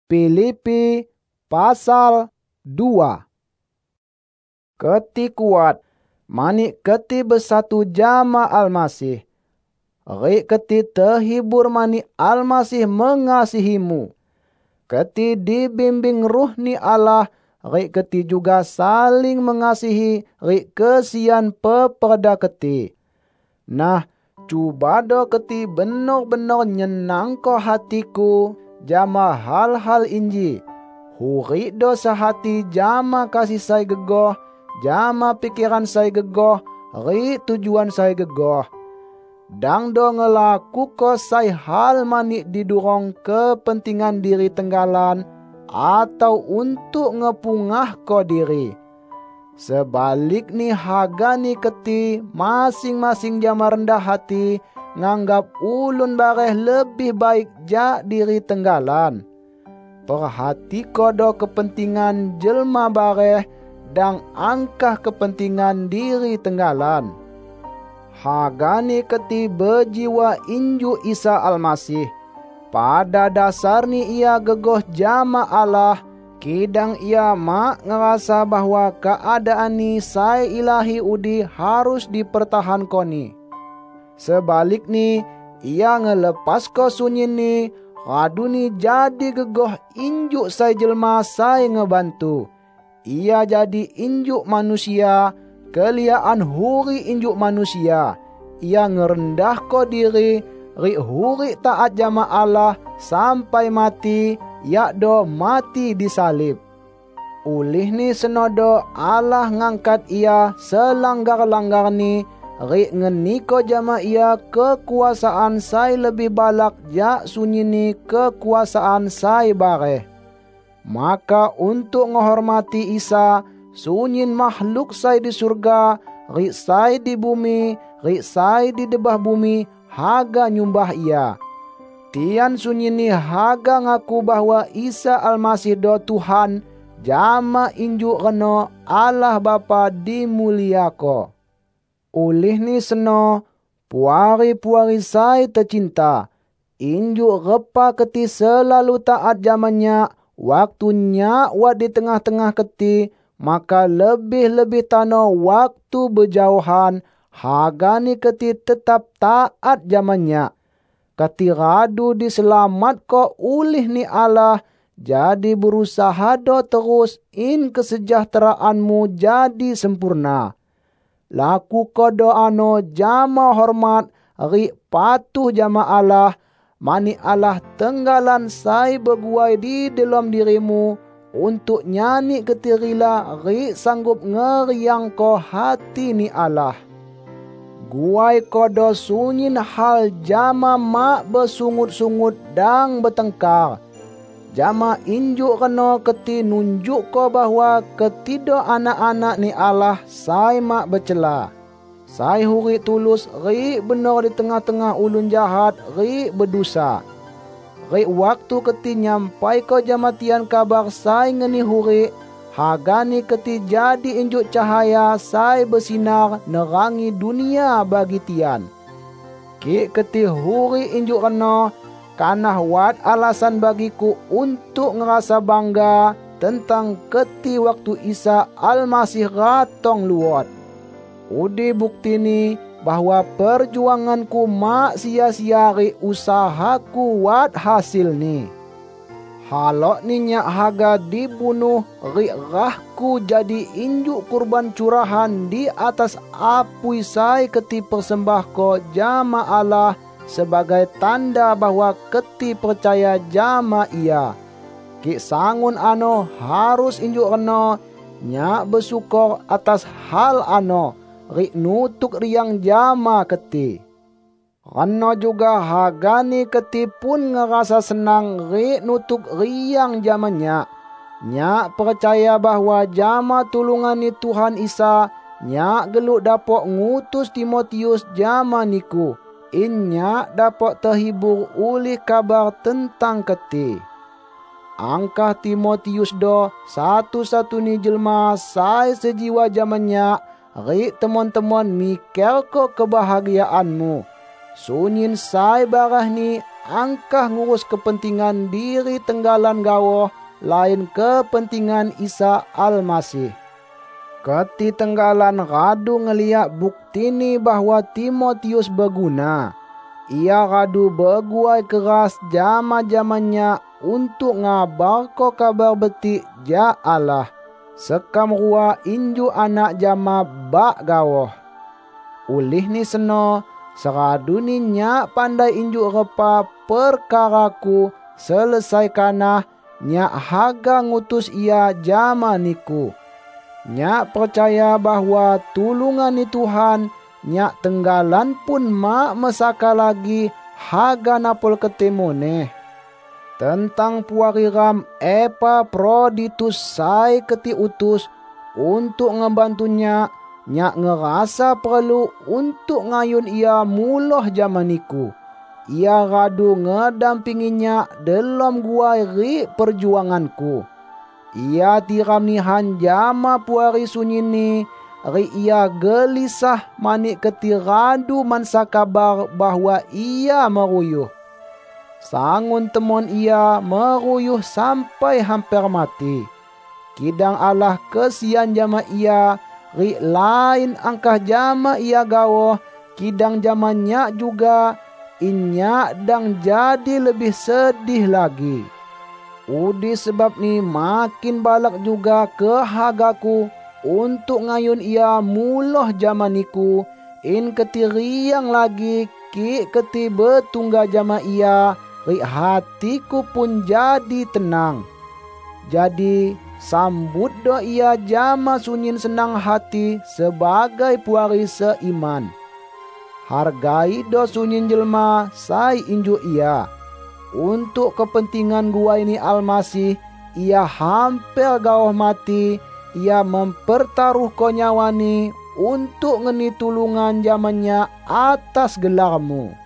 Filipi pasal 2. Keti kuat, mani keti bersatu jama Almasih. Rik keti terhibur mani Almasih mengasihimu. Keti dibimbing ruh ni Allah, rik keti juga saling mengasihi, rik kesian peperda keti. Nah, cubado keti benar-benar nyenangko hatiku jama hal-hal inji. Hurik do sehati jama kasih saya gegoh, jama pikiran saya gegoh, ri tujuan saya gegoh. Dang do ngelaku ko saya hal mani didurong kepentingan diri tenggalan atau untuk ngepungah ko diri. Sebalik ni haga ni keti masing-masing jama rendah hati nganggap ulun bareh lebih baik jak diri tenggalan. Perhati kodo kepentingan jelma bareh dan angkah kepentingan diri tenggalan. Hagani keti berjiwa inju Isa Almasih. Pada dasarnya ia gegoh jama Allah, kidang ia mak ngerasa bahwa keadaan ni sai ilahi udi harus dipertahankoni. Sebalik ni ia ngelepas ko sunyin ni, radu ni jadi gegoh injuk sai jelma sai ngebantu. Ia jadi injuk manusia, keliaan huri injuk manusia. Ia ngerendah ko diri, rik huri taat jama Allah sampai mati, yakdo mati di salib. Ulih ni senodo Allah ngangkat ia selanggar-langgar ni, rik ngeniko jama ia kekuasaan sai lebih balak jak sunyi ni kekuasaan sai bareh. Maka untuk menghormati Isa, sunyin makhluk sai di surga, rik sai di bumi, rik sai di debah bumi, haga nyumbah ia. Tian sunyi ni haga ngaku bahwa Isa Almasih do Tuhan, jama injuk reno Allah Bapa dimuliako. Ulih ni seno, puari-puari sai tercinta, injuk repa keti selalu taat jamannya, waktunya wad di tengah-tengah keti, maka lebih-lebih tano waktu berjauhan, hagani keti tetap taat jamannya. Keti radu diselamat ko ulih ni Allah, jadi berusaha do terus in kesejahteraanmu jadi sempurna. Laku kodo ano jama hormat, ri patuh jama Allah, mani Allah tenggalan sai beguai di dalam dirimu, untuk nyanyi ketirila ri sanggup ngeriang ko hati ni Allah. Guai kodo sunyin hal jama mak bersungut-sungut dang bertengkar. Jama injuk reno keti nunjuk ko bahwa ketido anak-anak ni Allah sai mak bercela. Sai huri tulus, ri benar di tengah-tengah ulun jahat, ri berdosa. Ri waktu keti nyampai ko jamatian kabar sai ngeni huri, hagani keti jadi injuk cahaya sai bersinar nerangi dunia bagi tian. Ki keti huri injuk reno, kanah wat alasan bagiku untuk ngerasa bangga tentang keti waktu Isa Almasih ratong luot. Udi bukti ni bahwa perjuanganku mak sia-sia ri usahaku wat hasil ni. Halok ni nyak haga dibunuh, ri rahku jadi injuk kurban curahan di atas apui sai keti persembahko jama Allah, sebagai tanda bahwa keti percaya jama ia. Ki sangun ano harus injuk reno, nyak bersyukur atas hal ano, rik nutuk riang jama keti. Reno juga hagani keti pun ngerasa senang rik nutuk riang jama nyak. Nyak percaya bahwa jama tulungani Tuhan Isa, nyak geluk dapok ngutus Timotius jama niku. Innya dapat terhibur oleh kabar tentang keti. Angkah Timotius do satu-satunya jelma sai sejiwa jamannya, rik teman-teman mikir ko kebahagiaanmu. Sunyin sai barah ni angkah ngurus kepentingan diri tenggalan gawoh, lain kepentingan Isa Almasih. Keti tenggalan radu ngeliat buktini bahwa Timotius berguna. Ia radu berguai keras jama-jamannya untuk ngabarko kabar betik ja Allah. Sekam rua inju anak jama bak gawoh. Ulih ni seno, seradu ni nyak pandai injuk repa perkaraku selesai kanah, nyak haga ngutus ia jama niku. Nyak percaya bahwa tulungan ni Tuhan, nyak tenggalan pun mak mesaka lagi haga napol ketemone. Tentang puari ram Epaphroditus sai keti utus untuk ngebantunya, nyak ngerasa perlu untuk ngayun ia muloh jamaniku. Ia radu ngedampinginya dalam guai perjuanganku. Ia tiram nihan jama puari sunyini, ri ia gelisah manik keti radu mansa kabar bahwa ia meruyuh. Sangun temon ia meruyuh sampai hampir mati. Kidang Allah kesian jama ia, ri lain angkah jama ia gawoh, kidang jama nyak juga, inyak dang jadi lebih sedih lagi. Udi sebab ni makin balak juga kehagaku untuk ngayun ia muloh jamaniku, in keti riang lagi ki keti betungga jama ia, ri hatiku pun jadi tenang. Jadi sambut do ia jama sunyin senang hati sebagai puari seiman. Hargai do sunyin jelma sai inju ia. Untuk kepentingan gua ini Almasih, ia hampir gaoh mati, ia mempertaruhkan nyawani untuk ngeni tulungan zamannya atas gelarmu.